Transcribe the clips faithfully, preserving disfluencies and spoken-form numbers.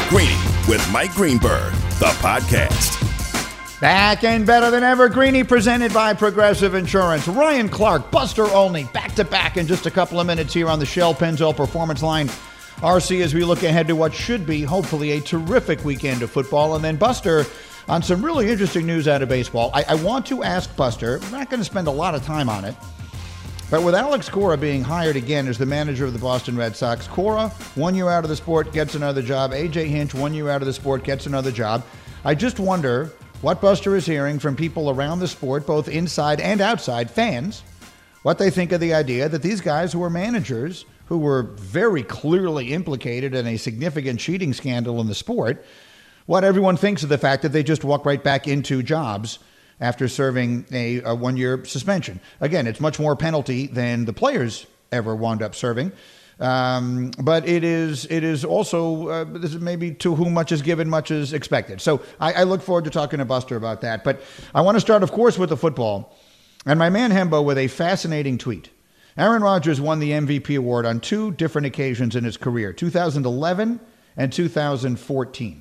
Greeny with Mike Greenberg, the podcast. Back and better than ever, Greeny, presented by Progressive Insurance. Ryan Clark, Buster Olney, back-to-back in just a couple of minutes here on the Shell Pennzoil Performance Line. R C, as we look ahead to what should be, hopefully, a terrific weekend of football. And then Buster, on some really interesting news out of baseball. I, I want to ask Buster, we're not going to spend a lot of time on it, but with Alex Cora being hired again as the manager of the Boston Red Sox, Cora, one year out of the sport, gets another job. A J Hinch, one year out of the sport, gets another job. I just wonder what Buster is hearing from people around the sport, both inside and outside, fans, what they think of the idea that these guys who are managers, who were very clearly implicated in a significant cheating scandal in the sport, what everyone thinks of the fact that they just walk right back into jobs after serving a, a one-year suspension. Again, it's much more penalty than the players ever wound up serving. Um, but it is it is also, uh, this is maybe to whom much is given, much is expected. So I, I look forward to talking to Buster about that. But I want to start, of course, with the football. And my man Hembo with a fascinating tweet. Aaron Rodgers won the M V P award on two different occasions in his career, two thousand eleven and two thousand fourteen.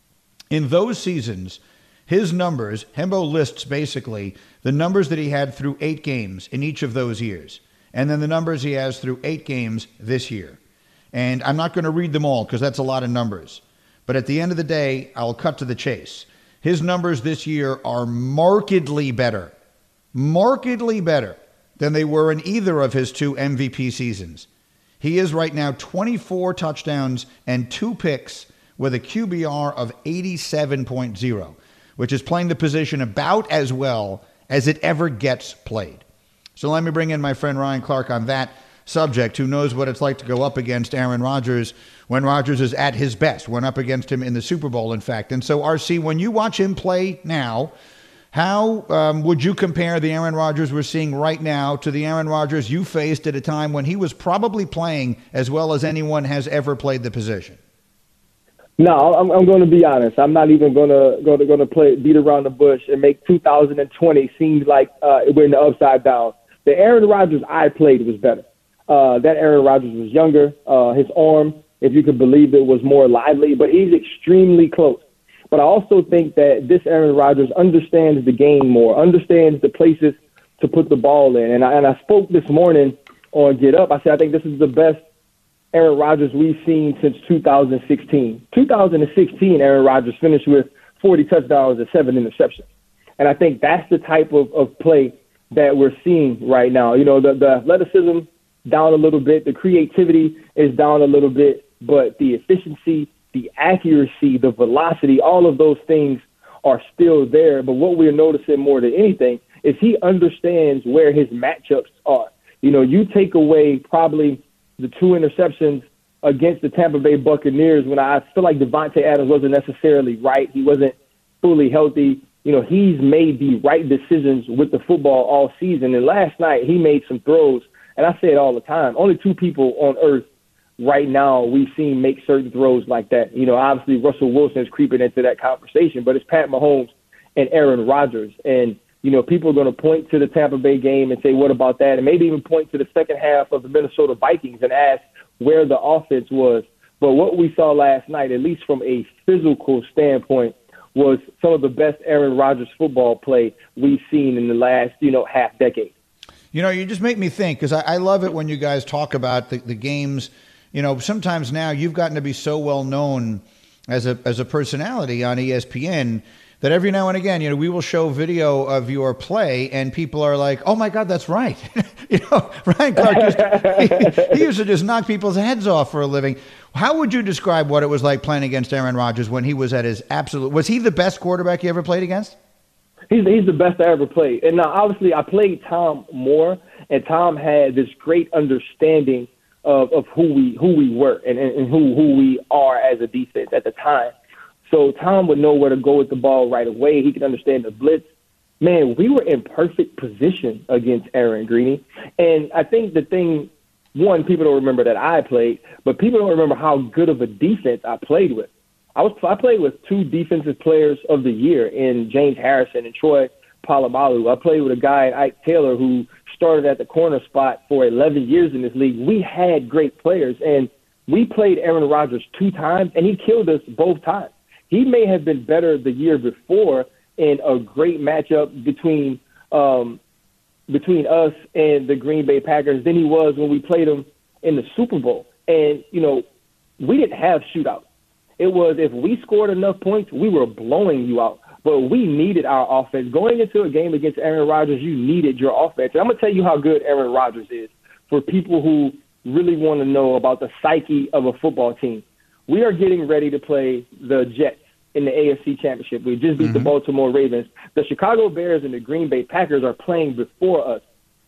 In those seasons, his numbers, Hembo lists basically the numbers that he had through eight games in each of those years, and then the numbers he has through eight games this year. And I'm not going to read them all because that's a lot of numbers. But at the end of the day, I'll cut to the chase. His numbers this year are markedly better, markedly better than they were in either of his two M V P seasons. He is right now twenty-four touchdowns and two picks with a Q B R of eighty-seven point oh, which is playing the position about as well as it ever gets played. So let me bring in my friend Ryan Clark on that subject, who knows what it's like to go up against Aaron Rodgers when Rodgers is at his best. Went up against him in the Super Bowl, in fact. And so, R C, when you watch him play now, how um, would you compare the Aaron Rodgers we're seeing right now to the Aaron Rodgers you faced at a time when he was probably playing as well as anyone has ever played the position? No, I'm, I'm going to be honest. I'm not even going to go to going to play beat around the bush and make two thousand twenty seem like uh, we're in the upside down. The Aaron Rodgers I played was better. Uh, that Aaron Rodgers was younger. Uh, his arm, if you could believe it, was more lively, but he's extremely close. But I also think that this Aaron Rodgers understands the game more, understands the places to put the ball in. And I, and I spoke this morning on Get Up. I said I think this is the best Aaron Rodgers we've seen since two thousand sixteen. two thousand sixteen, Aaron Rodgers finished with forty touchdowns and seven interceptions. And I think that's the type of, of play that we're seeing right now. You know, the, the athleticism down a little bit, the creativity is down a little bit, but the efficiency, the accuracy, the velocity, all of those things are still there. But what we're noticing more than anything is he understands where his matchups are. You know, you take away probably the two interceptions against the Tampa Bay Buccaneers when I feel like Devontae Adams wasn't necessarily right. He wasn't fully healthy. You know, he's made the right decisions with the football all season. And last night he made some throws, and I say it all the time, only two people on earth right now we've seen make certain throws like that. You know, obviously Russell Wilson is creeping into that conversation, but it's Pat Mahomes and Aaron Rodgers. And, you know, people are going to point to the Tampa Bay game and say, what about that? And maybe even point to the second half of the Minnesota Vikings and ask where the offense was. But what we saw last night, at least from a physical standpoint, was some of the best Aaron Rodgers football play we've seen in the last, you know, half decade. You know, you just make me think, because I, I love it when you guys talk about the, the games. You know, sometimes now you've gotten to be so well known as a as a personality on E S P N that every now and again, you know, we will show video of your play and people are like, oh my God, that's right. You know, Ryan Clark, used to, he, he used to just knock people's heads off for a living. How would you describe what it was like playing against Aaron Rodgers when he was at his absolute, was he the best quarterback you ever played against? He's, he's the best I ever played. And now, obviously, I played Tom more, and Tom had this great understanding of, of who we who we were and, and, and who, who we are as a defense at the time. So Tom would know where to go with the ball right away. He could understand the blitz. Man, we were in perfect position against Aaron Greeny. And I think the thing, one, people don't remember that I played, but people don't remember how good of a defense I played with. I was I played with two defensive players of the year in James Harrison and Troy Polamalu. I played with a guy, Ike Taylor, who started at the corner spot for eleven years in this league. We had great players, and We played Aaron Rodgers two times, and he killed us both times. He may have been better the year before in a great matchup between um, between us and the Green Bay Packers than he was when we played him in the Super Bowl. And, you know, we didn't have shootouts. It was if we scored enough points, we were blowing you out. But we needed our offense. Going into a game against Aaron Rodgers, you needed your offense. And I'm going to tell you how good Aaron Rodgers is for people who really want to know about the psyche of a football team. We are getting ready to play the Jets in the A F C Championship. We just beat mm-hmm. the Baltimore Ravens. The Chicago Bears and the Green Bay Packers are playing before us.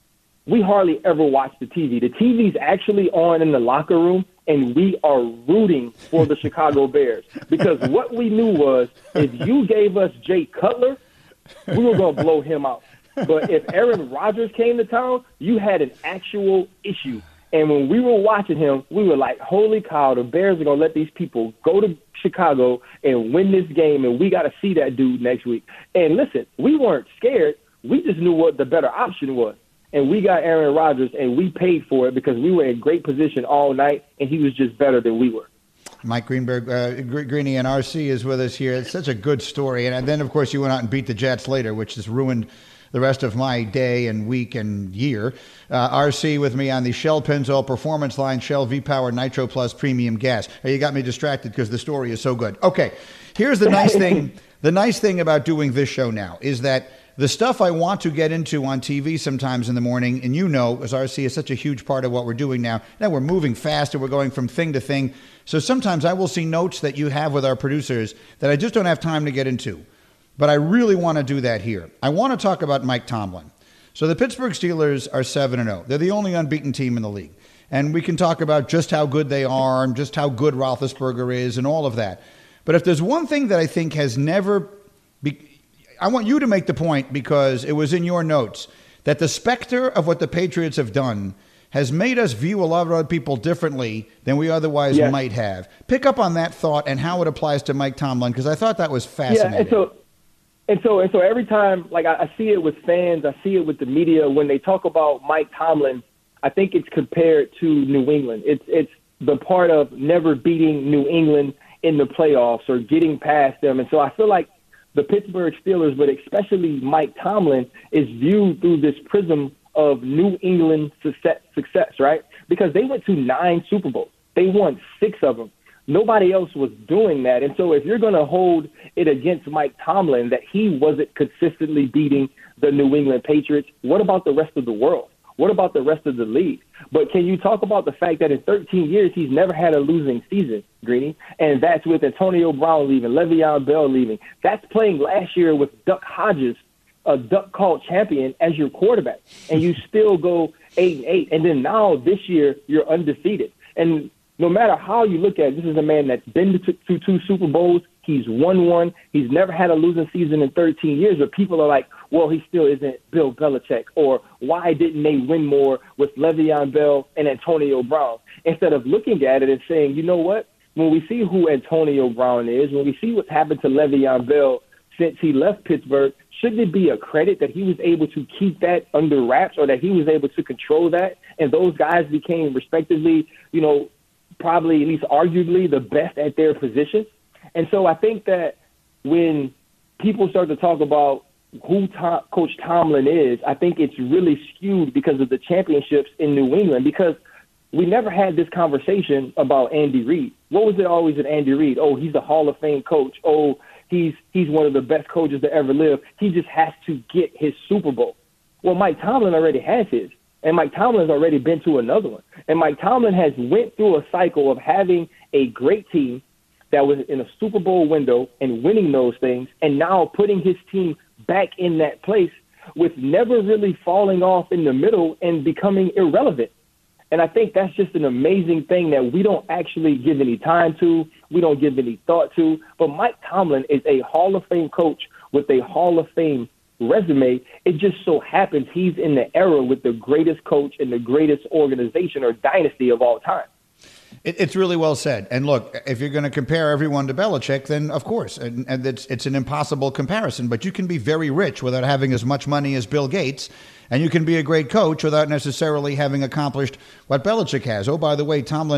We hardly ever watch the T V. The T V's actually on in the locker room, and we are rooting for the Chicago Bears because what we knew was if you gave us Jay Cutler, we were going to blow him out. But if Aaron Rodgers came to town, you had an actual issue. And when we were watching him, we were like, holy cow, the Bears are going to let these people go to Chicago and win this game, and we got to see that dude next week. And listen, we weren't scared. We just knew what the better option was. And we got Aaron Rodgers, and we paid for it because we were in great position all night, and he was just better than we were. Mike Greenberg, uh, Greeny and R C is with us here. It's such a good story. And then, of course, you went out and beat the Jets later, which has ruined the rest of my day and week and year. Uh, R C with me on the Shell Pennzoil Performance Line, Shell V-Power Nitro Plus Premium Gas. Hey, you got me distracted because the story is so good. Okay, here's the nice thing. The nice thing about doing this show now is that the stuff I want to get into on T V sometimes in the morning, and you know, as R C is such a huge part of what we're doing now, now we're moving fast and we're going from thing to thing. So sometimes I will see notes that you have with our producers that I just don't have time to get into. But I really want to do that here. I want to talk about Mike Tomlin. So the Pittsburgh Steelers are seven and oh. They're the only unbeaten team in the league. And we can talk about just how good they are and just how good Roethlisberger is and all of that. But if there's one thing that I think has never be, I want you to make the point because it was in your notes that the specter of what the Patriots have done has made us view a lot of other people differently than we otherwise yes. might have. Pick up on that thought and how it applies to Mike Tomlin because I thought that was fascinating. Yeah, and so, and so, and so every time, like I, I see it with fans, I see it with the media when they talk about Mike Tomlin. I think it's compared to New England. It's it's the part of never beating New England in the playoffs or getting past them. And so I feel like the Pittsburgh Steelers, but especially Mike Tomlin, is viewed through this prism of New England success, success, right? Because they went to nine Super Bowls. They won six of them. Nobody else was doing that. And so if you're going to hold it against Mike Tomlin that he wasn't consistently beating the New England Patriots, what about the rest of the world? What about the rest of the league? But can you talk about the fact that in thirteen years, he's never had a losing season, Greeny? And that's with Antonio Brown leaving, Le'Veon Bell leaving. That's playing last year with Duck Hodges, a duck call champion, as your quarterback. And you still go eight and eight. And then now this year, you're undefeated. And no matter how you look at it, this is a man that's been to, to two Super Bowls. He's won one. He's never had a losing season in thirteen years, but people are like, well, he still isn't Bill Belichick, or why didn't they win more with Le'Veon Bell and Antonio Brown? Instead of looking at it and saying, you know what, when we see who Antonio Brown is, when we see what's happened to Le'Veon Bell since he left Pittsburgh, shouldn't it be a credit that he was able to keep that under wraps or that he was able to control that? And those guys became respectively, you know, probably at least arguably the best at their position. And so I think that when people start to talk about who Tom, Coach Tomlin is, I think it's really skewed because of the championships in New England, because we never had this conversation about Andy Reid. What was it always at Andy Reid? Oh, he's a Hall of Fame coach. Oh, he's he's one of the best coaches to ever live. He just has to get his Super Bowl. Well, Mike Tomlin already has his, and Mike Tomlin's already been to another one. And Mike Tomlin has went through a cycle of having a great team that was in a Super Bowl window and winning those things, and now putting his team back in that place with never really falling off in the middle and becoming irrelevant. And I think that's just an amazing thing that we don't actually give any time to, we don't give any thought to. But Mike Tomlin is a Hall of Fame coach with a Hall of Fame resume. It just so happens he's in the era with the greatest coach and the greatest organization or dynasty of all time. It, it's really well said. And look, if you're going to compare everyone to Belichick, then of course, and, and it's, it's an impossible comparison, but you can be very rich without having as much money as Bill Gates, and you can be a great coach without necessarily having accomplished what Belichick has. Oh, by the way, Tomlin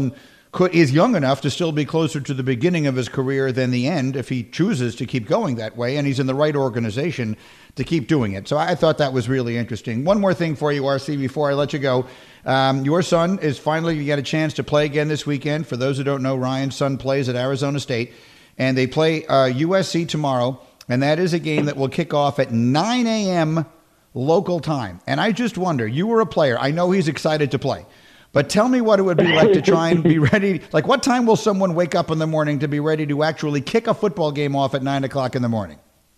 could is young enough to still be closer to the beginning of his career than the end if he chooses to keep going that way, and he's in the right organization to keep doing it. So I thought that was really interesting. One more thing for you, R C, before I let you go. Um, your son is finally going to get a chance to play again this weekend. For those who don't know, Ryan's son plays at Arizona State, and they play uh, U S C tomorrow, and that is a game that will kick off at nine a.m. local time. And I just wonder, you were a player. I know he's excited to play. But tell me what it would be like to try and be ready. Like, what time will someone wake up in the morning to be ready to actually kick a football game off at nine o'clock in the morning?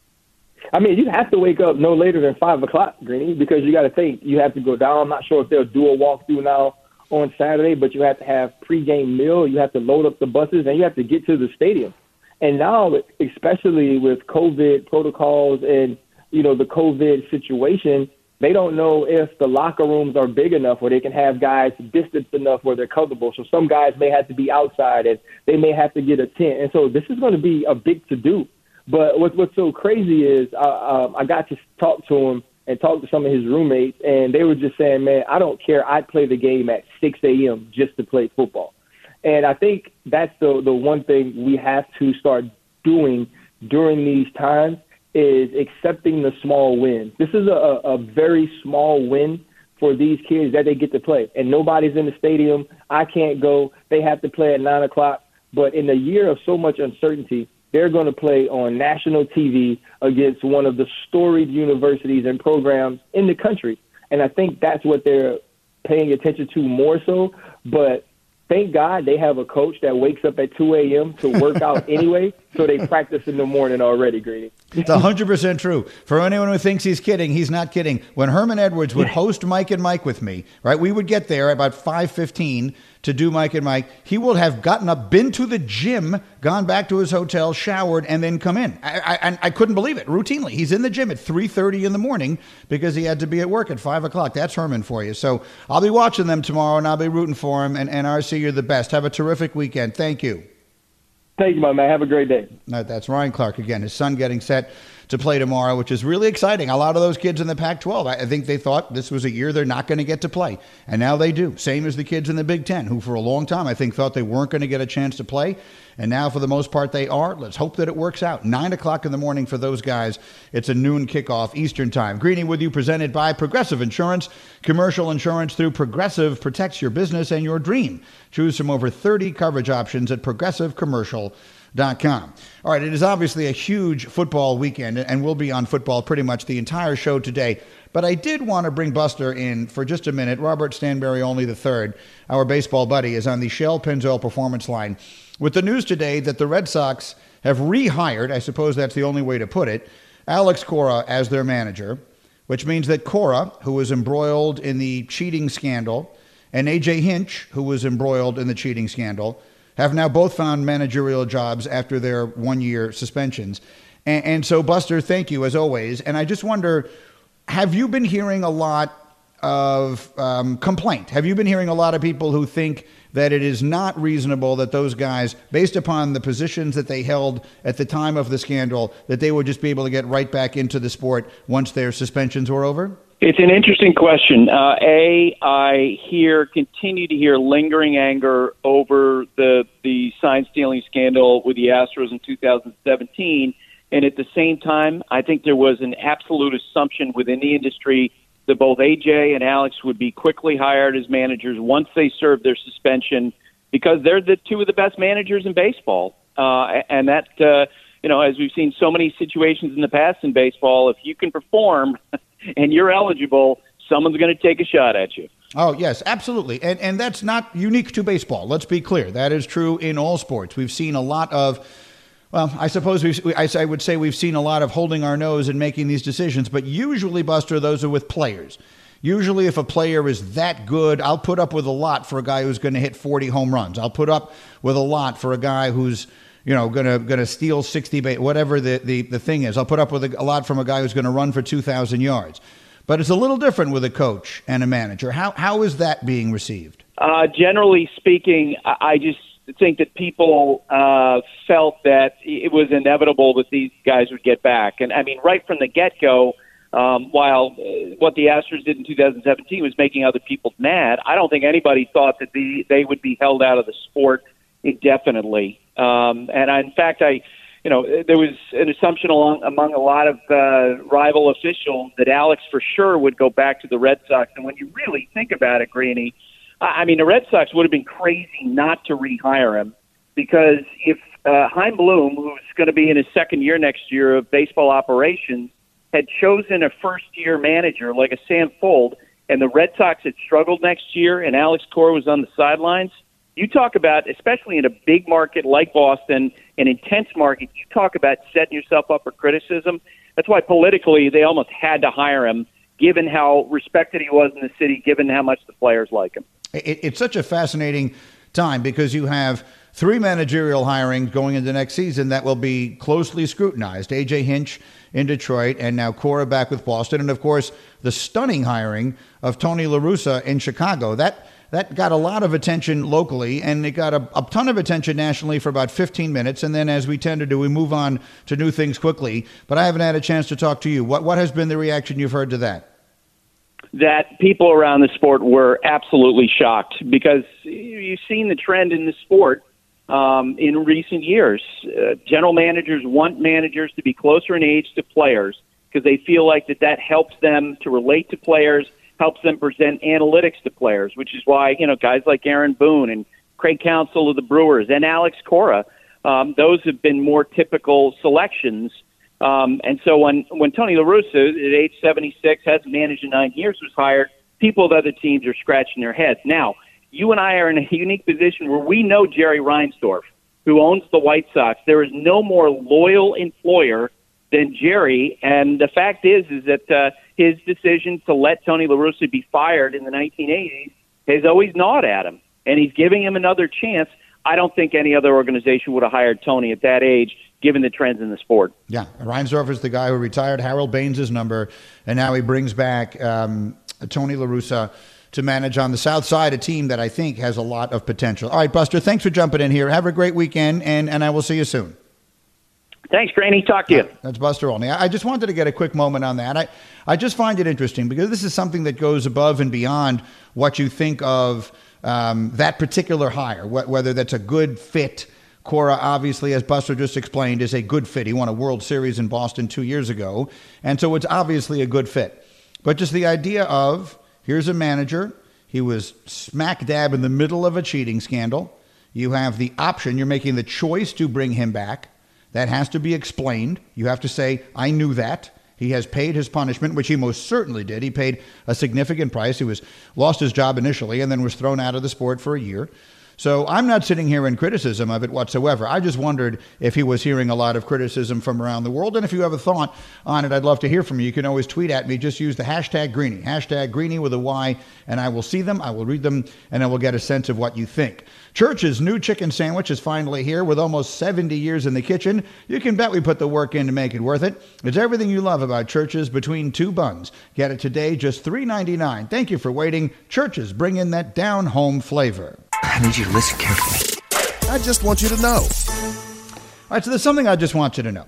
I mean, you have to wake up no later than five o'clock, Greeny, because you got to think you have to go down. I'm not sure if they'll do a walkthrough now on Saturday, but you have to have pregame meal. You have to load up the buses, and you have to get to the stadium. And now, especially with COVID protocols and, you know, the COVID situation, they don't know if the locker rooms are big enough where they can have guys distanced enough where they're comfortable. So some guys may have to be outside, and they may have to get a tent. And so this is going to be a big to-do. But what, what's so crazy is uh, uh, I got to talk to him and talk to some of his roommates, and they were just saying, man, I don't care. I'd play the game at six a.m. just to play football. And I think that's the, the one thing we have to start doing during these times is accepting the small wins. This is a, a very small win for these kids that they get to play. And nobody's in the stadium. I can't go. They have to play at nine o'clock. But in a year of so much uncertainty, they're going to play on national T V against one of the storied universities and programs in the country. And I think that's what they're paying attention to more so. But thank God they have a coach that wakes up at two a.m. to work out anyway, so they practice in the morning already, Greeny. It's one hundred percent true. For anyone who thinks he's kidding, he's not kidding. When Herman Edwards would host Mike and Mike with me, right, we would get there at about five fifteen to do Mike and Mike. He will have gotten up, been to the gym, gone back to his hotel, showered, and then come in. I, I, and I couldn't believe it. Routinely, he's in the gym at three thirty in the morning because he had to be at work at five o'clock. That's Herman for you. So I'll be watching them tomorrow, and I'll be rooting for him. And, and R C, you're the best. Have a terrific weekend. Thank you. Thank you, my man. Have a great day. No, that's Ryan Clark again. His son getting set to play tomorrow, which is really exciting. A lot of those kids in the Pac twelve, I think they thought this was a year they're not going to get to play. And now they do. Same as the kids in the Big Ten, who for a long time I think thought they weren't going to get a chance to play. And now for the most part they are. Let's hope that it works out. Nine o'clock in the morning for those guys. It's a noon kickoff Eastern time. Greeny with you, presented by Progressive Insurance. Commercial insurance through Progressive protects your business and your dream. Choose from over thirty coverage options at progressive commercial dot com. All right, it is obviously a huge football weekend, and we'll be on football pretty much the entire show today. But I did want to bring Buster in for just a minute. Robert Stanberry only the third, our baseball buddy, is on the Shell Pennzoil Performance Line with the news today that the Red Sox have rehired, I suppose that's the only way to put it, Alex Cora as their manager, which means that Cora, who was embroiled in the cheating scandal, and A J Hinch, who was embroiled in the cheating scandal, have now both found managerial jobs after their one-year suspensions. And, and so, Buster, thank you, as always. And I just wonder, have you been hearing a lot of um, complaint? Have you been hearing a lot of people who think that it is not reasonable that those guys, based upon the positions that they held at the time of the scandal, that they would just be able to get right back into the sport once their suspensions were over? It's an interesting question. Uh, A, I hear, continue to hear lingering anger over the the sign stealing scandal with the Astros in two thousand seventeen. And at the same time, I think there was an absolute assumption within the industry that both A J and Alex would be quickly hired as managers once they served their suspension, because they're the two of the best managers in baseball. Uh, and that, uh, you know, as we've seen so many situations in the past in baseball, if you can perform and you're eligible, someone's going to take a shot at you. Oh, yes, absolutely. And and that's not unique to baseball. Let's be clear. That is true in all sports. We've seen a lot of, well, I suppose we I would say we've seen a lot of holding our nose and making these decisions. But usually, Buster, those are with players. Usually, if a player is that good, I'll put up with a lot for a guy who's going to hit forty home runs. I'll put up with a lot for a guy who's, you know, going to going to steal sixty, whatever the, the, the thing is. I'll put up with a, a lot from a guy who's going to run for two thousand yards. But it's a little different with a coach and a manager. How How is that being received? Uh, generally speaking, I just think that people uh, felt that it was inevitable that these guys would get back. And, I mean, right from the get-go, Um, while uh, what the Astros did in two thousand seventeen was making other people mad, I don't think anybody thought that the, they would be held out of the sport indefinitely. Um, and I, in fact, I, you know, there was an assumption along, among a lot of uh, rival officials that Alex for sure would go back to the Red Sox. And when you really think about it, Greeny, I mean, the Red Sox would have been crazy not to rehire him, because if uh, Chaim Bloom, who's going to be in his second year next year of baseball operations, had chosen a first-year manager like a Sam Fuld, and the Red Sox had struggled next year, and Alex Cora was on the sidelines, you talk about, especially in a big market like Boston, an intense market, you talk about setting yourself up for criticism. That's why politically they almost had to hire him, given how respected he was in the city, given how much the players like him. It, it's such a fascinating time because you have three managerial hirings going into next season that will be closely scrutinized. A J Hinch in Detroit, and now Cora back with Boston. And, of course, the stunning hiring of Tony La Russa in Chicago. That that got a lot of attention locally, and it got a, a ton of attention nationally for about fifteen minutes. And then, as we tend to do, we move on to new things quickly. But I haven't had a chance to talk to you. What What has been the reaction you've heard to that? That people around the sport were absolutely shocked, because you've seen the trend in the sport um, in recent years. Uh, general managers want managers to be closer in age to players because they feel like that that helps them to relate to players, helps them present analytics to players, which is why, you know, guys like Aaron Boone and Craig Counsell of the Brewers and Alex Cora, um, those have been more typical selections. Um, and so when, when Tony La Russa, at age seventy-six, hasn't managed in nine years, was hired, people of other teams are scratching their heads. Now, you and I are in a unique position where we know Jerry Reinsdorf, who owns the White Sox. There is no more loyal employer than Jerry. And the fact is, is that uh, his decision to let Tony La Russa be fired in the nineteen eighties has always gnawed at him. And he's giving him another chance. I don't think any other organization would have hired Tony at that age, given the trends in the sport. Yeah, Reinsdorf is the guy who retired Harold Baines' number, and now he brings back um, Tony La Russa to manage on the South Side, a team that I think has a lot of potential. All right, Buster, thanks for jumping in here. Have a great weekend, and, and I will see you soon. Thanks, Granny. Talk to you. That's Buster Olney. I just wanted to get a quick moment on that. I, I just find it interesting because this is something that goes above and beyond what you think of um, that particular hire, wh- whether that's a good fit. Cora, obviously, as Buster just explained, is a good fit. He won a World Series in Boston two years ago, and so it's obviously a good fit. But just the idea of, here's a manager. He was smack dab in the middle of a cheating scandal. You have the option. You're making the choice to bring him back. That has to be explained. You have to say, I knew that. He has paid his punishment, which he most certainly did. He paid a significant price. He was lost his job initially and then was thrown out of the sport for a year. So I'm not sitting here in criticism of it whatsoever. I just wondered if he was hearing a lot of criticism from around the world. And if you have a thought on it, I'd love to hear from you. You can always tweet at me. Just use the hashtag Greeny, hashtag Greeny with a Y, and I will see them. I will read them, and I will get a sense of what you think. Church's new chicken sandwich is finally here with almost seventy years in the kitchen. You can bet we put the work in to make it worth it. It's everything you love about Church's between two buns. Get it today, just three ninety-nine. Thank you for waiting. Church's, bring in that down-home flavor. I need you to listen carefully. I just want you to know. All right, so there's something I just want you to know.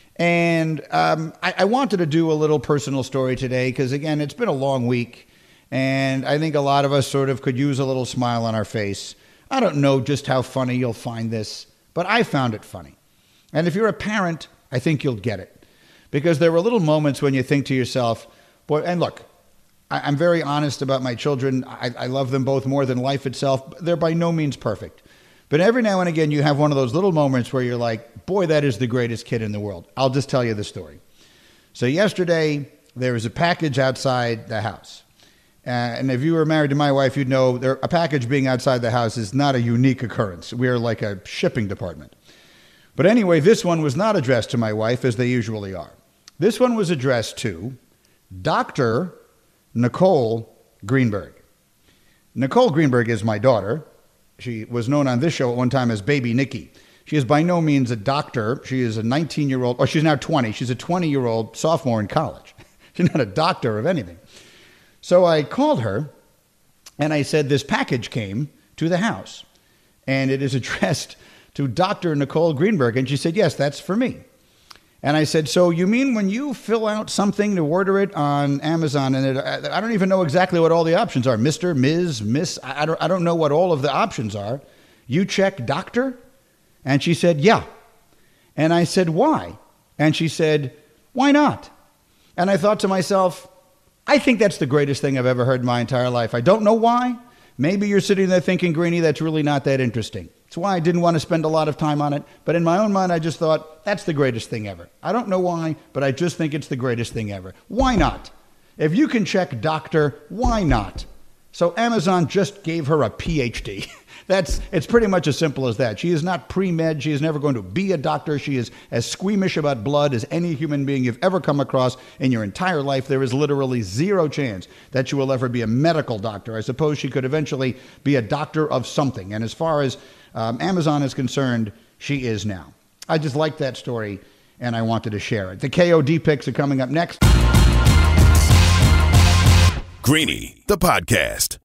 And um, I, I wanted to do a little personal story today because, again, it's been a long week. And I think a lot of us sort of could use a little smile on our face. I don't know just how funny you'll find this, but I found it funny. And if you're a parent, I think you'll get it. Because there were little moments when you think to yourself, boy, and look, I'm very honest about my children. I, I love them both more than life itself. They're by no means perfect. But every now and again, you have one of those little moments where you're like, boy, that is the greatest kid in the world. I'll just tell you the story. So yesterday, there was a package outside the house. Uh, and if you were married to my wife, you'd know there, a package being outside the house is not a unique occurrence. We are like a shipping department. But anyway, this one was not addressed to my wife, as they usually are. This one was addressed to Doctor Nicole Greenberg. Nicole Greenberg is my daughter. She was known on this show at one time as Baby Nikki. She is by no means a doctor. She is a nineteen-year-old, or she's now twenty. She's a twenty-year-old sophomore in college. She's not a doctor of anything. So I called her, and I said, this package came to the house, and it is addressed to Doctor Nicole Greenberg. And she said, yes, that's for me. And I said, so you mean when you fill out something to order it on Amazon, and it, I don't even know exactly what all the options are, Mister, Miz, Miss, I don't, I don't know what all of the options are. You check doctor? And she said, yeah. And I said, why? And she said, why not? And I thought to myself, I think that's the greatest thing I've ever heard in my entire life. I don't know why. Maybe you're sitting there thinking, Greeny, that's really not that interesting. That's why I didn't want to spend a lot of time on it. But in my own mind, I just thought, that's the greatest thing ever. I don't know why, but I just think it's the greatest thing ever. Why not? If you can check doctor, why not? So Amazon just gave her a P H D. That's it's pretty much as simple as that. She is not pre-med. She is never going to be a doctor. She is as squeamish about blood as any human being you've ever come across in your entire life. There is literally zero chance that she will ever be a medical doctor. I suppose she could eventually be a doctor of something. And as far as um, Amazon is concerned, she is now. I just like that story, and I wanted to share it. The K O D picks are coming up next. Greeny, the podcast.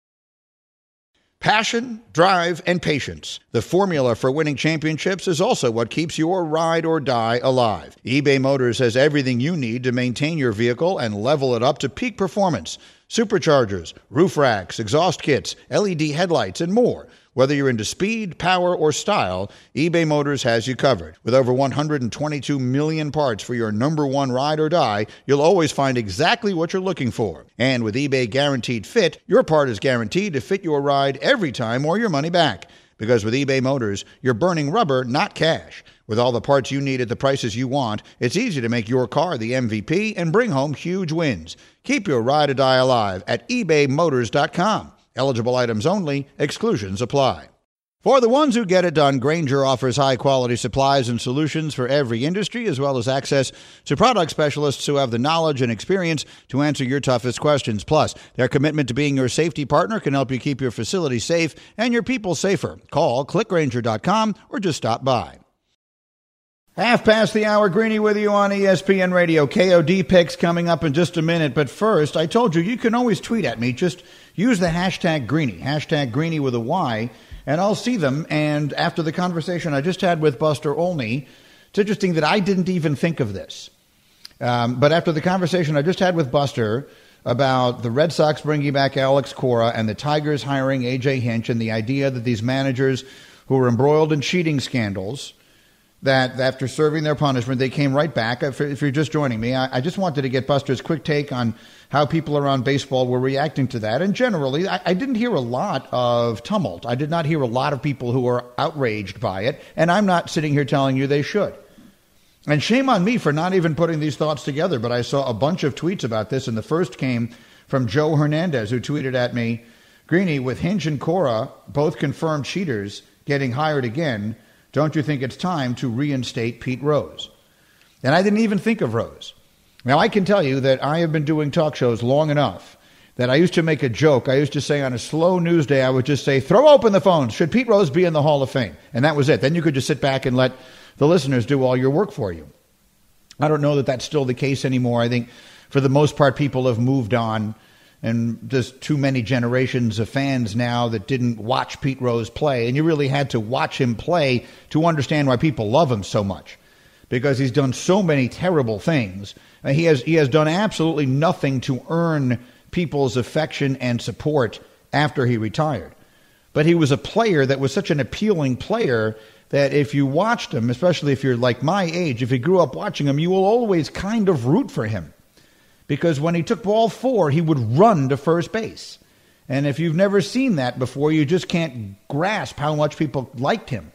Passion, drive, and patience. The formula for winning championships is also what keeps your ride or die alive. eBay Motors has everything you need to maintain your vehicle and level it up to peak performance. Superchargers, roof racks, exhaust kits, L E D headlights, and more. Whether you're into speed, power, or style, eBay Motors has you covered. With over one hundred twenty-two million parts for your number one ride or die, you'll always find exactly what you're looking for. And with eBay Guaranteed Fit, your part is guaranteed to fit your ride every time or your money back. Because with eBay Motors, you're burning rubber, not cash. With all the parts you need at the prices you want, it's easy to make your car the M V P and bring home huge wins. Keep your ride or die alive at ebay motors dot com. Eligible items only. Exclusions apply. For the ones who get it done, Grainger offers high-quality supplies and solutions for every industry, as well as access to product specialists who have the knowledge and experience to answer your toughest questions. Plus, their commitment to being your safety partner can help you keep your facility safe and your people safer. Call click grainger dot com or just stop by. Half past the hour, Greeny with you on E S P N Radio. K O D picks coming up in just a minute. But first, I told you, you can always tweet at me. Just use the hashtag Greeny, hashtag Greeny with a Y, and I'll see them. And after the conversation I just had with Buster Olney, it's interesting that I didn't even think of this. Um, but after the conversation I just had with Buster about the Red Sox bringing back Alex Cora and the Tigers hiring A J Hinch and the idea that these managers who were embroiled in cheating scandals, that after serving their punishment, they came right back. If, if you're just joining me, I, I just wanted to get Buster's quick take on how people around baseball were reacting to that. And generally, I, I didn't hear a lot of tumult. I did not hear a lot of people who were outraged by it. And I'm not sitting here telling you they should. And shame on me for not even putting these thoughts together. But I saw a bunch of tweets about this. And the first came from Joe Hernandez, who tweeted at me, Greeny, with Hinch and Cora, both confirmed cheaters, getting hired again, don't you think it's time to reinstate Pete Rose? And I didn't even think of Rose. Now, I can tell you that I have been doing talk shows long enough that I used to make a joke. I used to say on a slow news day, I would just say, throw open the phones. Should Pete Rose be in the Hall of Fame? And that was it. Then you could just sit back and let the listeners do all your work for you. I don't know that that's still the case anymore. I think for the most part, people have moved on. And there's too many generations of fans now that didn't watch Pete Rose play. And you really had to watch him play to understand why people love him so much. Because he's done so many terrible things. And he has he has done absolutely nothing to earn people's affection and support after he retired. But he was a player that was such an appealing player that if you watched him, especially if you're like my age, if you grew up watching him, you will always kind of root for him. Because when he took ball four, he would run to first base. And if you've never seen that before, you just can't grasp how much people liked him.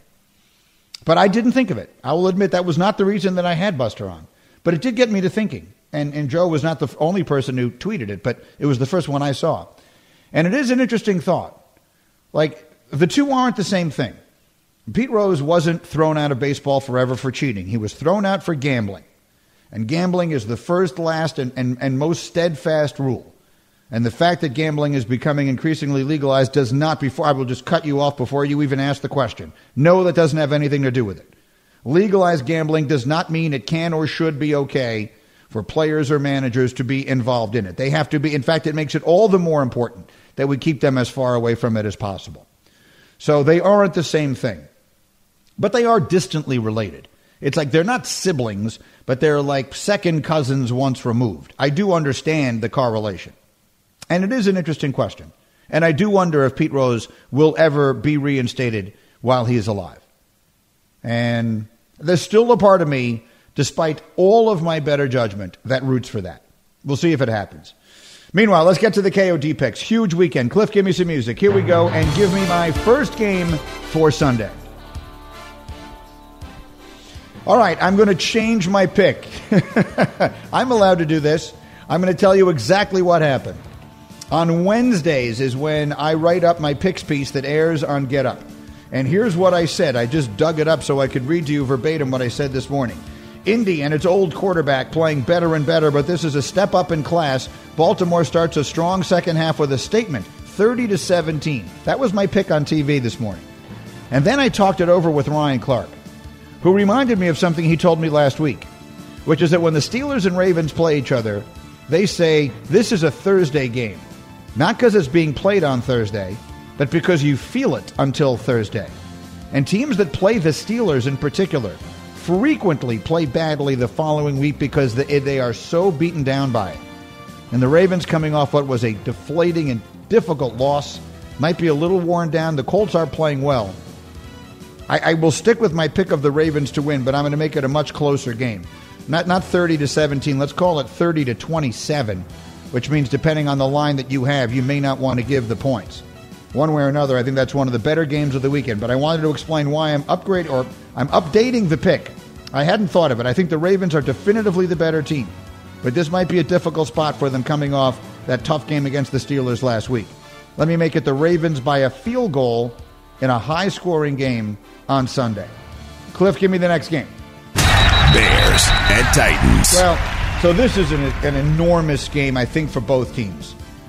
But I didn't think of it. I will admit that was not the reason that I had Buster on. But it did get me to thinking. And, and Joe was not the only person who tweeted it, but it was the first one I saw. And it is an interesting thought. Like, the two aren't the same thing. Pete Rose wasn't thrown out of baseball forever for cheating. He was thrown out for gambling. And gambling is the first, last, and, and, and most steadfast rule. And the fact that gambling is becoming increasingly legalized does not, before I will just cut you off before you even ask the question. No, that doesn't have anything to do with it. Legalized gambling does not mean it can or should be okay for players or managers to be involved in it. They have to be. In fact, it makes it all the more important that we keep them as far away from it as possible. So they aren't the same thing. But they are distantly related. It's like they're not siblings, but they're like second cousins once removed. I do understand the correlation. And it is an interesting question. And I do wonder if Pete Rose will ever be reinstated while he is alive. And there's still a part of me, despite all of my better judgment, that roots for that. We'll see if it happens. Meanwhile, let's get to the K O D picks. Huge weekend. Cliff, give me some music. Here we go, and give me my first game for Sunday. All right, I'm going to change my pick. I'm allowed to do this. I'm going to tell you exactly what happened. On Wednesdays is when I write up my picks piece that airs on Get Up. And here's what I said. I just dug it up so I could read to you verbatim what I said this morning. Indy and its old quarterback playing better and better, but this is a step up in class. Baltimore starts a strong second half with a statement, thirty to seventeen. That was my pick on T V this morning. And then I talked it over with Ryan Clark, who reminded me of something he told me last week, which is that when the Steelers and Ravens play each other, they say this is a Thursday game. Not because it's being played on Thursday, but because you feel it until Thursday. And teams that play the Steelers in particular frequently play badly the following week because they, they are so beaten down by it. And the Ravens, coming off what was a deflating and difficult loss, might be a little worn down. The Colts are playing well. I, I will stick with my pick of the Ravens to win, but I'm going to make it a much closer game. Not not thirty to seventeen. Let's call it thirty to twenty-seven, which means depending on the line that you have, you may not want to give the points. One way or another, I think that's one of the better games of the weekend. But I wanted to explain why I'm upgrade or I'm updating the pick. I hadn't thought of it. I think the Ravens are definitively the better team. But this might be a difficult spot for them coming off that tough game against the Steelers last week. Let me make it the Ravens by a field goal in a high-scoring game on Sunday. Cliff, give me the next game. Bears and Titans. Well, so this is an, an enormous game, I think, for both teams.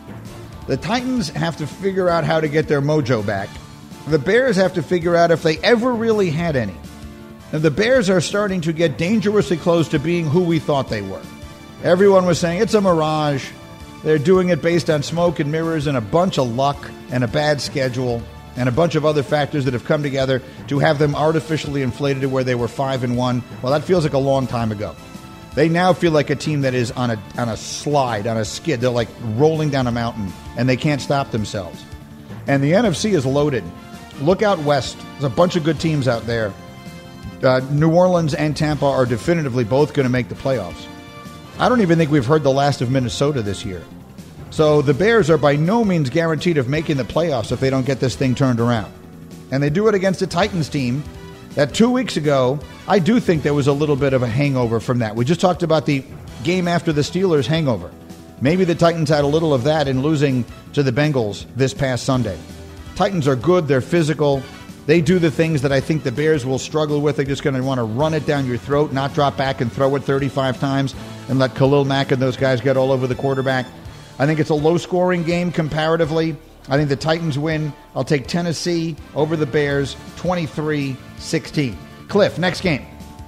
The Titans have to figure out how to get their mojo back. The Bears have to figure out if they ever really had any. And the Bears are starting to get dangerously close to being who we thought they were. Everyone was saying it's a mirage. They're doing it based on smoke and mirrors and a bunch of luck and a bad schedule and a bunch of other factors that have come together to have them artificially inflated to where they were five and one. Well, that feels like a long time ago. They now feel like a team that is on a on a slide, on a skid. They're like rolling down a mountain, and they can't stop themselves. And the N F C is loaded. Look out west. There's a bunch of good teams out there. Uh, New Orleans and Tampa are definitively both going to make the playoffs. I don't even think we've heard the last of Minnesota this year. So the Bears are by no means guaranteed of making the playoffs if they don't get this thing turned around. And they do it against a Titans team that two weeks ago, I do think there was a little bit of a hangover from that. We just talked about the game after the Steelers hangover. Maybe the Titans had a little of that in losing to the Bengals this past Sunday. Titans are good. They're physical. They do the things that I think the Bears will struggle with. They're just going to want to run it down your throat, not drop back and throw it thirty-five times and let Khalil Mack and those guys get all over the quarterback. I think it's a low-scoring game comparatively. I think the Titans win. I'll take Tennessee over the Bears, twenty-three sixteen. Cliff, next game.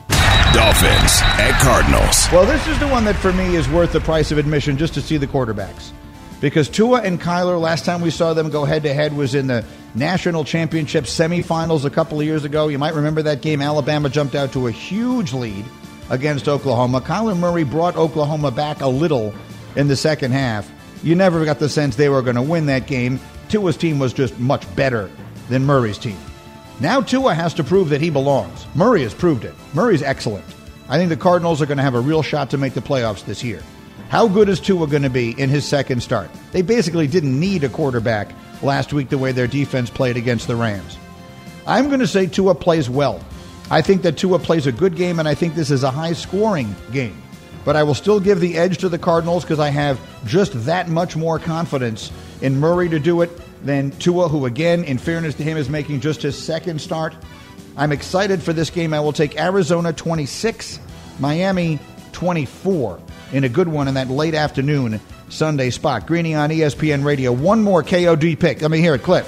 Dolphins at Cardinals. Well, this is the one that for me is worth the price of admission just to see the quarterbacks. Because Tua and Kyler, last time we saw them go head-to-head was in the National Championship semifinals a couple of years ago. You might remember that game. Alabama jumped out to a huge lead against Oklahoma. Kyler Murray brought Oklahoma back a little in the second half. You never got the sense they were going to win that game. Tua's team was just much better than Murray's team. Now Tua has to prove that he belongs. Murray has proved it. Murray's excellent. I think the Cardinals are going to have a real shot to make the playoffs this year. How good is Tua going to be in his second start? They basically didn't need a quarterback last week the way their defense played against the Rams. I'm going to say Tua plays well. I think that Tua plays a good game, and I think this is a high-scoring game. But I will still give the edge to the Cardinals because I have just that much more confidence in Murray to do it than Tua, who, again, in fairness to him, is making just his second start. I'm excited for this game. I will take Arizona twenty-six, Miami twenty-four in a good one in that late afternoon Sunday spot. Greeny on E S P N Radio. One more K O D pick. Let me hear it, Cliff.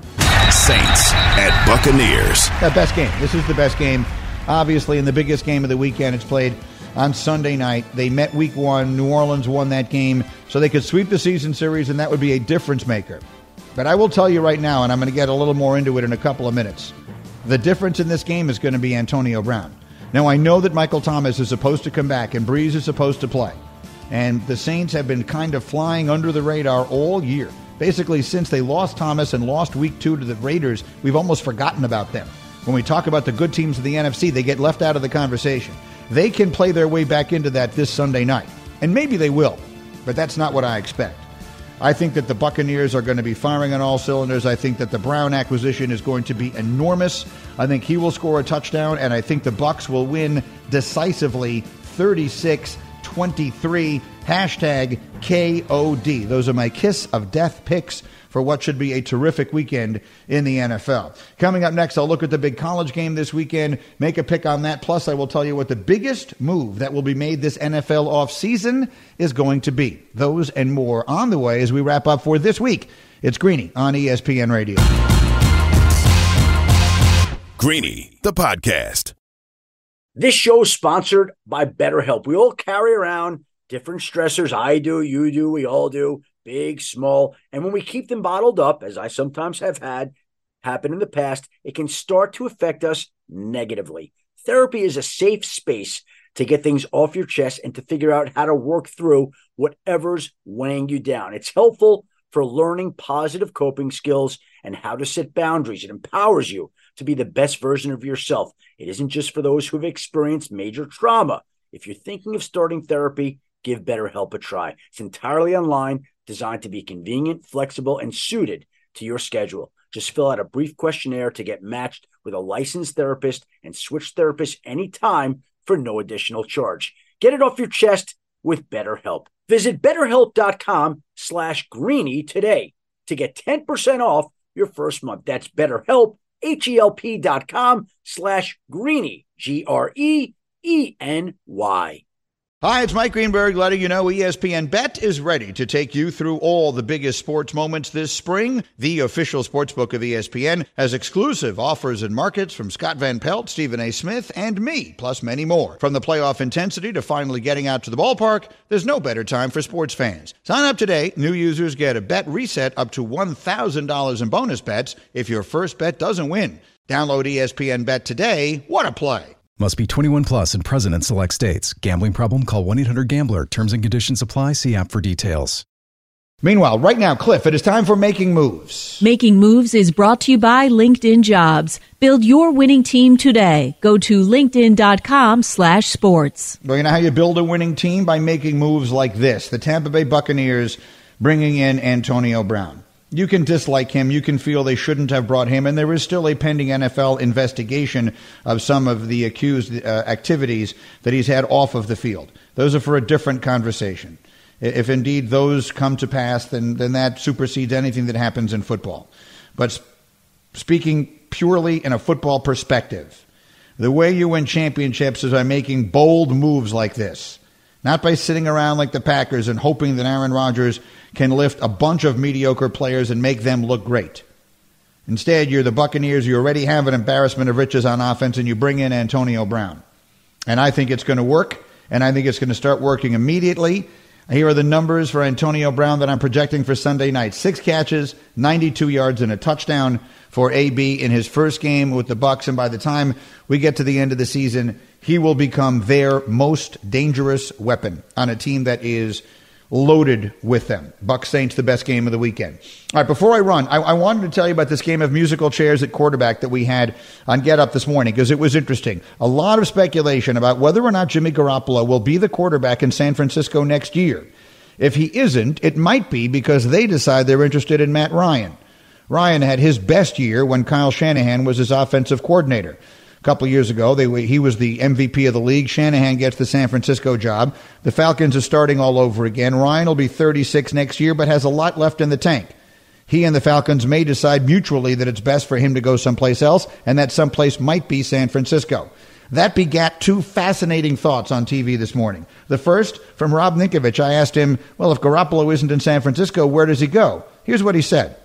Saints at Buccaneers. The best game. This is the best game, obviously, and the biggest game of the weekend. It's played on Sunday night. They met week one. New Orleans won that game, so they could sweep the season series, and that would be a difference maker. But I will tell you right now, and I'm going to get a little more into it in a couple of minutes, the difference in this game is going to be Antonio Brown. Now, I know that Michael Thomas is supposed to come back and Breeze is supposed to play. And the Saints have been kind of flying under the radar all year. Basically, since they lost Thomas and lost week two to the Raiders, we've almost forgotten about them. When we talk about the good teams of the N F C, they get left out of the conversation. They can play their way back into that this Sunday night. And maybe they will, but that's not what I expect. I think that the Buccaneers are going to be firing on all cylinders. I think that the Brown acquisition is going to be enormous. I think he will score a touchdown, and I think the Bucs will win decisively thirty-six twenty-three. Hashtag K O D. Those are my kiss of death picks for what should be a terrific weekend in the N F L. Coming up next, I'll look at the big college game this weekend, make a pick on that. Plus, I will tell you what the biggest move that will be made this N F L offseason is going to be. Those and more on the way as we wrap up for this week. It's Greeny on E S P N Radio. Greeny, the podcast. This show is sponsored by BetterHelp. We all carry around different stressors. I do, you do, we all do, big, small. And when we keep them bottled up, as I sometimes have had happen in the past, it can start to affect us negatively. Therapy is a safe space to get things off your chest and to figure out how to work through whatever's weighing you down. It's helpful for learning positive coping skills and how to set boundaries. It empowers you to be the best version of yourself. It isn't just for those who have experienced major trauma. If you're thinking of starting therapy, give BetterHelp a try. It's entirely online, designed to be convenient, flexible, and suited to your schedule. Just fill out a brief questionnaire to get matched with a licensed therapist and switch therapists anytime for no additional charge. Get it off your chest with BetterHelp. Visit BetterHelp.com slash Greeny today to get ten percent off your first month. That's BetterHelp, H-E-L-P dot com slash Greeny, G R E E N Y. Hi, it's Mike Greenberg letting you know E S P N Bet is ready to take you through all the biggest sports moments this spring. The official sportsbook of E S P N has exclusive offers and markets from Scott Van Pelt, Stephen A. Smith, and me, plus many more. From the playoff intensity to finally getting out to the ballpark, there's no better time for sports fans. Sign up today. New users get a bet reset up to one thousand dollars in bonus bets if your first bet doesn't win. Download E S P N Bet today. What a play. Must be twenty-one plus and present in select states. Gambling problem? Call one eight hundred gambler. Terms and conditions apply. See app for details. Meanwhile, right now, Cliff, it is time for Making Moves. Making Moves is brought to you by LinkedIn Jobs. Build your winning team today. Go to linkedin.com slash sports. Well, you know how you build a winning team? By making moves like this. The Tampa Bay Buccaneers bringing in Antonio Brown. You can dislike him. You can feel they shouldn't have brought him. And there is still a pending N F L investigation of some of the accused uh, activities that he's had off of the field. Those are for a different conversation. If indeed those come to pass, then, then that supersedes anything that happens in football. But sp- speaking purely in a football perspective, the way you win championships is by making bold moves like this. Not by sitting around like the Packers and hoping that Aaron Rodgers can lift a bunch of mediocre players and make them look great. Instead, you're the Buccaneers. You already have an embarrassment of riches on offense, and you bring in Antonio Brown. And I think it's going to work, and I think it's going to start working immediately. Here are the numbers for Antonio Brown that I'm projecting for Sunday night. Six catches, ninety-two yards, and a touchdown for A B in his first game with the Bucs. And by the time we get to the end of the season, he will become their most dangerous weapon on a team that is loaded with them. Bucs Saints, the best game of the weekend. All right, before I run, I, I wanted to tell you about this game of musical chairs at quarterback that we had on Get Up this morning because it was interesting. A lot of speculation about whether or not Jimmy Garoppolo will be the quarterback in San Francisco next year. If he isn't, it might be because they decide they're interested in Matt Ryan. Ryan had his best year when Kyle Shanahan was his offensive coordinator. A couple of years ago, they, he was the M V P of the league. Shanahan gets the San Francisco job. The Falcons are starting all over again. Ryan will be thirty-six next year, but has a lot left in the tank. He and the Falcons may decide mutually that it's best for him to go someplace else, and that someplace might be San Francisco. That begat two fascinating thoughts on T V this morning. The first, from Rob Ninkovich. I asked him, well, if Garoppolo isn't in San Francisco, where does he go? Here's what he said.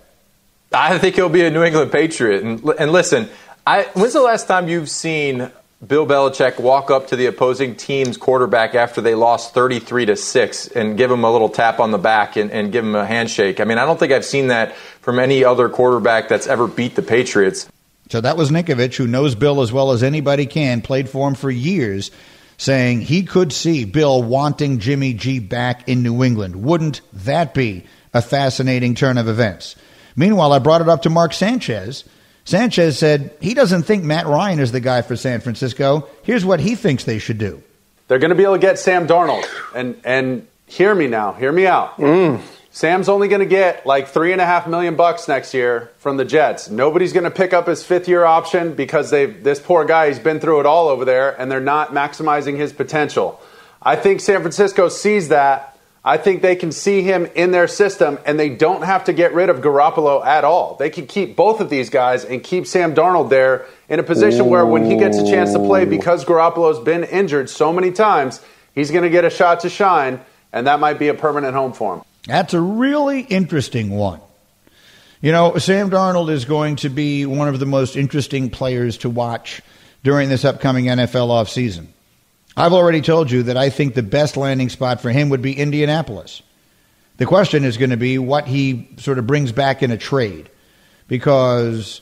I think he'll be a New England Patriot. And, and listen, I, when's the last time you've seen Bill Belichick walk up to the opposing team's quarterback after they lost thirty-three to six and give him a little tap on the back and, and give him a handshake? I mean, I don't think I've seen that from any other quarterback that's ever beat the Patriots. So that was Ninkovich, who knows Bill as well as anybody can, played for him for years, saying he could see Bill wanting Jimmy G back in New England. Wouldn't that be a fascinating turn of events? Meanwhile, I brought it up to Mark Sanchez. Sanchez said he doesn't think Matt Ryan is the guy for San Francisco. Here's what he thinks they should do. They're going to be able to get Sam Darnold. And and hear me now. Hear me out. Mm. Sam's only going to get like three and a half million bucks next year from the Jets. Nobody's going to pick up his fifth year option because they've this poor guy, he's been through it all over there, and they're not maximizing his potential. I think San Francisco sees that. I think they can see him in their system, and they don't have to get rid of Garoppolo at all. They can keep both of these guys and keep Sam Darnold there in a position where when he gets a chance to play, because Garoppolo's been injured so many times, he's going to get a shot to shine, and that might be a permanent home for him. That's a really interesting one. You know, Sam Darnold is going to be one of the most interesting players to watch during this upcoming N F L offseason. I've already told you that I think the best landing spot for him would be Indianapolis. The question is going to be what he sort of brings back in a trade, because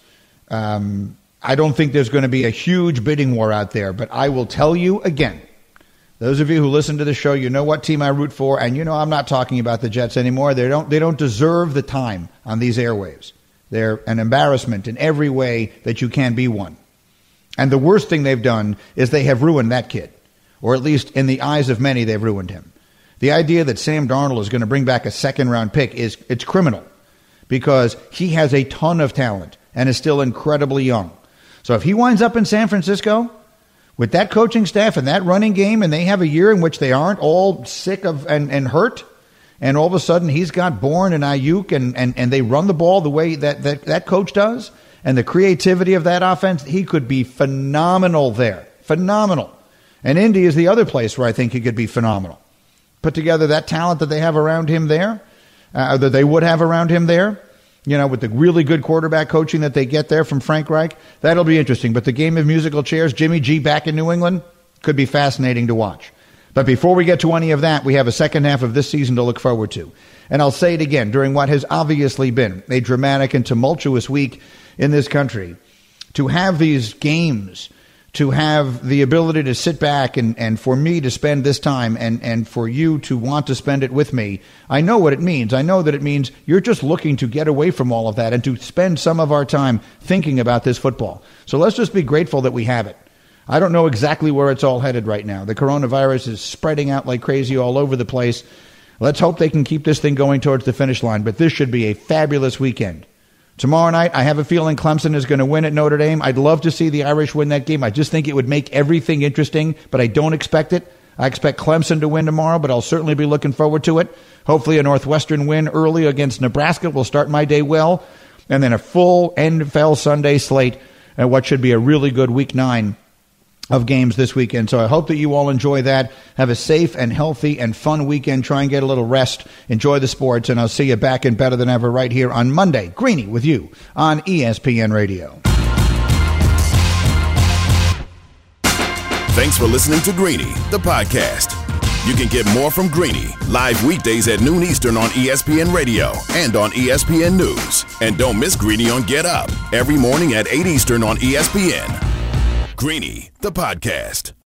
um, I don't think there's going to be a huge bidding war out there. But I will tell you again, those of you who listen to the show, you know what team I root for, and you know I'm not talking about the Jets anymore. They don't they don't deserve the time on these airwaves. They're an embarrassment in every way that you can be one. And the worst thing they've done is they have ruined that kid, or at least in the eyes of many, they've ruined him. The idea that Sam Darnold is going to bring back a second-round pick is it's criminal, because he has a ton of talent and is still incredibly young. So if he winds up in San Francisco with that coaching staff and that running game, and they have a year in which they aren't all sick of and, and hurt, and all of a sudden he's got Bourne and Ayuk, and, and, and they run the ball the way that, that that coach does, and the creativity of that offense, he could be phenomenal there. Phenomenal. And Indy is the other place where I think he could be phenomenal. Put together that talent that they have around him there, uh, that they would have around him there, you know, with the really good quarterback coaching that they get there from Frank Reich, that'll be interesting. But the game of musical chairs, Jimmy G back in New England, could be fascinating to watch. But before we get to any of that, we have a second half of this season to look forward to. And I'll say it again, during what has obviously been a dramatic and tumultuous week in this country, to have these games, to have the ability to sit back and, and for me to spend this time and, and for you to want to spend it with me, I know what it means. I know that it means you're just looking to get away from all of that and to spend some of our time thinking about this football. So let's just be grateful that we have it. I don't know exactly where it's all headed right now. The coronavirus is spreading out like crazy all over the place. Let's hope they can keep this thing going towards the finish line, but this should be a fabulous weekend. Tomorrow night, I have a feeling Clemson is going to win at Notre Dame. I'd love to see the Irish win that game. I just think it would make everything interesting, but I don't expect it. I expect Clemson to win tomorrow, but I'll certainly be looking forward to it. Hopefully a Northwestern win early against Nebraska will start my day well. And then a full N F L Sunday slate at what should be a really good week nine of games this weekend. So I hope that you all enjoy that. Have a safe and healthy and fun weekend. Try and get a little rest. Enjoy the sports, and I'll see you back and better than ever right here on Monday. Greeny with you on E S P N Radio. Thanks for listening to Greeny, the podcast. You can get more from Greeny live weekdays at noon Eastern on E S P N Radio and on E S P N News. And don't miss Greeny on Get Up every morning at eight Eastern on E S P N. Greeny, the podcast.